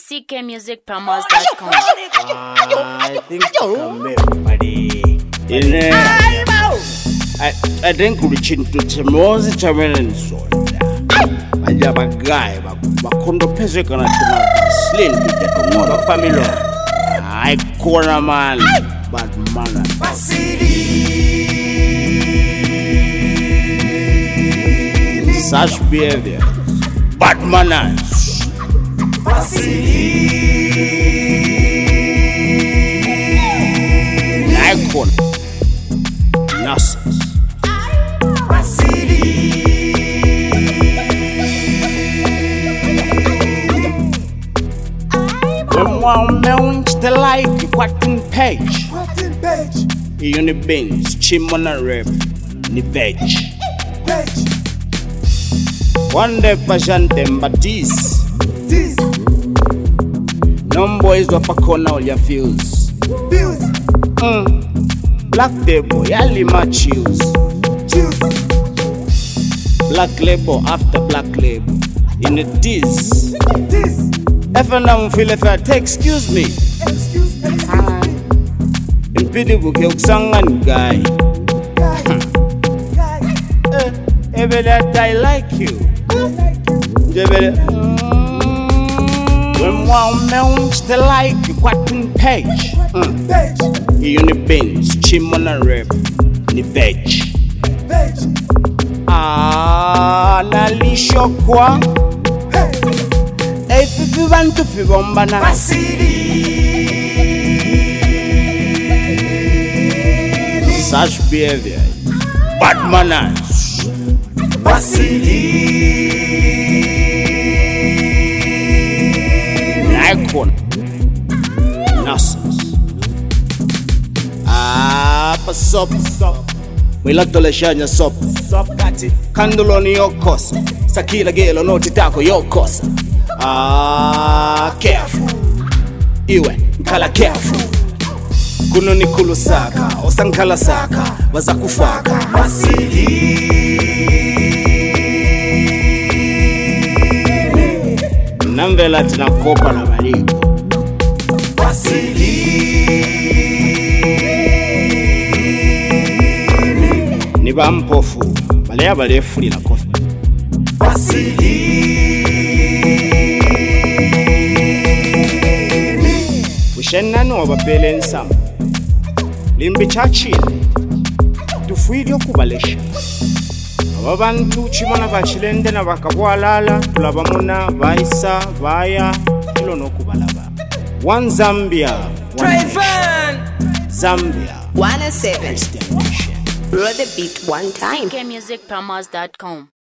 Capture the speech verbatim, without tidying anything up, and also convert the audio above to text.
C K music promos dot com. I think I'm everybody. In there, I I think we chin to Timozi Chamen Soda. I have a guy, but Kondo Pesacana slim to the tomorrow family. I corner man, but man. Such behavior, bad manners. Icon, nonsense. When one mount the like quatin page, you need beans, chimona rep, ni veg. One day passion them but this. No boys were for corner all your feels. Mm. Black label, yali matches. Black label after black label. In a this. If I don't feel if I take, excuse me. In pity book, you sang guy. Every that I like you. When one mounts the like quatin page, you need beans, chimona rep, ni veg. Ah, nali shokwa. If you want to feel one banana, such behavior, bad manners. Icon, nonsense. Ah, pass up, we like to lashanya sop, sop kati, candle on your course, sakila gelo no titako your course. Ah, careful, iwe nkala careful. Kuno ni kulusaka, osankala saka, wazakufaka. Namvela tina kopa na maliko. Niba mpofu, balea balea fuli na kofi. Ushenano wabapele nsam. Limbi chachile. Tufuilio kubalesha. Abantu chimona bachilende na bakabwalala tulabamuna baisa baya kilo nokubalaba. One Zambia, one Zambia, one oh seven. Roll the beat one time. C K music promos dot com.